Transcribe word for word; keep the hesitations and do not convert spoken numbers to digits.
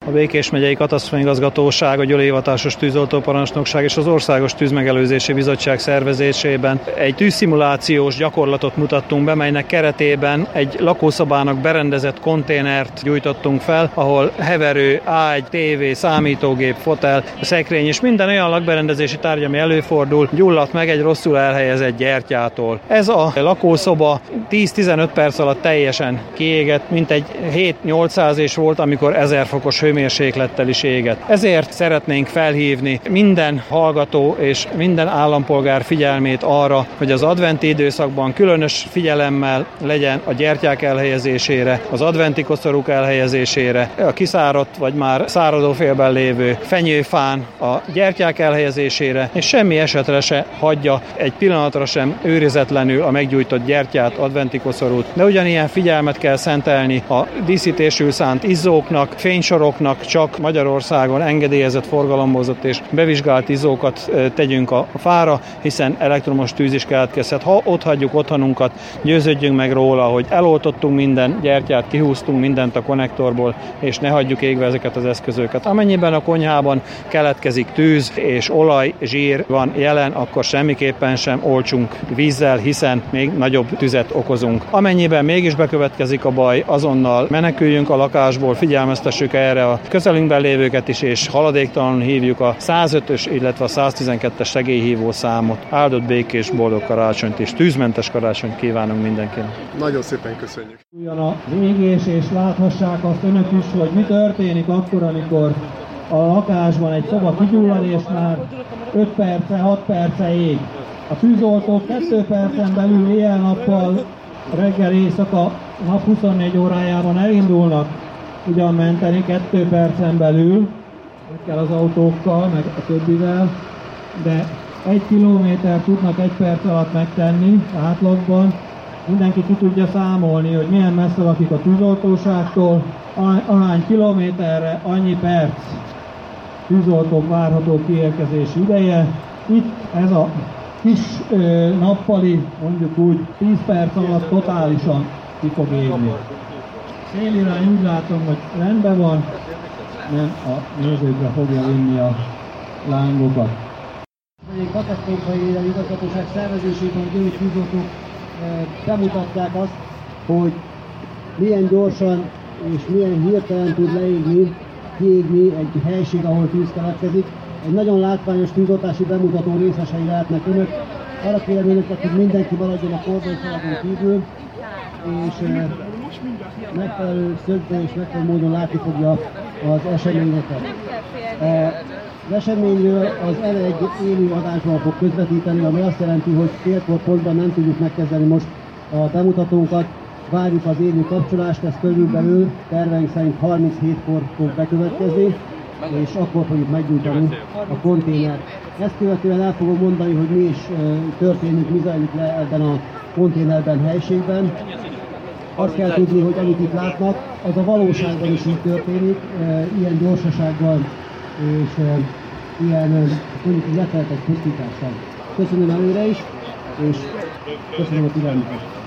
a Békés megyei katasztrófaigazgatóság, a Győr-hivatásos tűzoltóparancsnokság és az Országos Tűzmegelőzési Bizottság szervezésében egy tűzszimulációs gyakorlatot mutattunk be, melynek keretében egy lakószobának berendezett konténert gyújtottunk fel, ahol heverő, ágy, tévé, számítógép, fotel, szekrény és minden olyan lakberendezési tárgy, ami előfordul, gyulladt meg egy rosszul elhelyezett gyertyától. Ez a lakószoba tíz-tizenöt perc alatt teljesen kiégett, mint egy hét-nyolcszáz és volt, amikor ezer fokos hőmérséklettel is égett. Ezért szeretnénk felhívni minden hallgató és minden állampolgár figyelmét arra, hogy az adventi időszakban különös figyelemmel legyen a gyertyák elhelyezésére, az adventi koszorúk elhelyezésére, a kiszáradt vagy már száradófélben lévő fenyőfán a gyertyák elhelyezésére, és semmi esetre se hagyja egy pillanatra sem őrizetlenül a meggyújtott gyertyát, adventi koszorút. De ugyanilyen figyelmet kell szentelni a díszítésül szánt izzóknak, fénysoroknak, csak Magyarországon engedélyezett, forgalombozott és bevizsgált izzókat tegyünk a fára, hiszen elektromos tűz is keletkezhet. Ha ott hagyjuk otthonunkat, győződjünk meg róla, hogy eloltottunk minden gyertyát, kihúztunk mindent a konnektorból, és ne hagyjuk égve ezeket az eszközöket. Amennyiben a konyhában keletkezik tűz és olaj, zsír van jelen, akkor semmiképpen sem oltsunk vízzel, hiszen még nagyobb tüzet okozunk. Amennyiben mégis bekövetkezik a baj, azonnal meneküljünk a lakásból, figyelmeztessük erre a közelünkben lévőket is, és haladéktalanul hívjuk a százötös, illetve a száztizenkettes segélyhívó számot. Áldott, békés, boldog karácsonyt és tűzmentes karácsonyt kívánunk mindenkinek. Nagyon szépen köszönjük. Ugyan a égés, és láthassák azt önök is, hogy mi történik akkor, amikor a lakásban egy szoba kigyullad, és már öt perce, hat perce ég. A tűzoltók kettő percen belül éjjel-nappal, reggel éjszaka, nap huszonnégy órájában elindulnak ugyan menteni kettő percen belül, meg kell az autókkal, meg a többivel, de egy kilométert tudnak egy perc alatt megtenni átlagban. Mindenki ki tudja számolni, hogy milyen messze lakik a tűzoltóságtól, ahány kilométerre annyi perc tűzoltók várható kiérkezési ideje. Itt ez a kis ö, nappali, mondjuk úgy tíz perc alatt totálisan ki fog égni. Szélirány úgy látom, hogy rendben van, nem a nézőkre fogja vinni a lángokat. A katasztrófai igazgatóság szervezésében a győri tűzoltók bemutatták azt, hogy milyen gyorsan és milyen hirtelen tud leégni, kiégni egy helység, ahol tűz keletkezik. Egy nagyon látványos tűzoltási bemutató részesei lehetnek önök. Arra kérem önöket, hogy mindenki maradjon a kordonszaladon kívül, és megfelelő szögben és megfelelő módon látni fogja az eseményeket. Az eseményről az ele egy élő adásban fog közvetíteni, ami azt jelenti, hogy félkor pontban nem tudjuk megkezdeni most a bemutatónkat. Várjuk az élő kapcsolást, ez körülbelül terveink szerint harminchét-kor fog bekövetkezni, és akkor fogjuk meggyújtani a konténert. Ezt követően el fogom mondani, hogy mi is történik, mi zajlik le ebben a konténerben, helységben. Azt kell tudni, hogy amit itt látnak, az a valóságban is így történik, ilyen gyorsasággal és ilyen mondjuk lefeltett pusztítással. Köszönöm előre is, és köszönöm a figyelmüket.